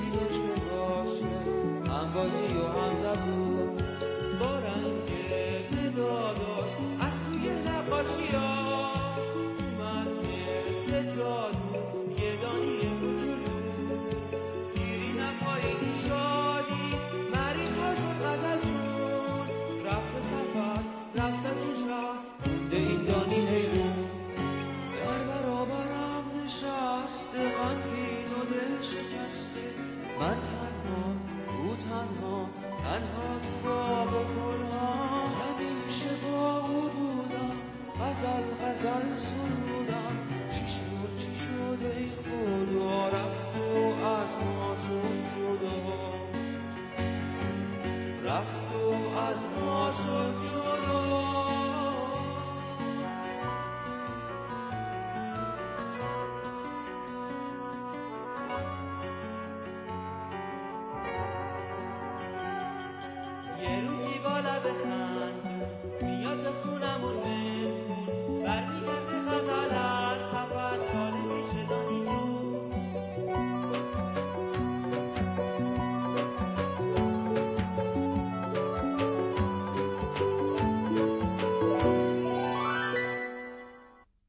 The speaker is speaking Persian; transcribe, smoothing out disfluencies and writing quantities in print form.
دوستی داشت که باشه هم بازی و هم زبون با رنگ مداداش از توی نقاشیاش اومد مثل جادو یه دانی کوچولو پیری نپاییدی شادی مریض ها شد غزل چون رفت به سفر رفت از این شهر مونده این دانی حیرون در برابرم نشسته غمگین و دل شکسته من تنها او تنها تنها تو باغ گلها همیشه با او بودم غزل غزل سرودم چی شد ای خدا رفت و از ما شد جدا رفت و از ما شد جدا یه روزی با لب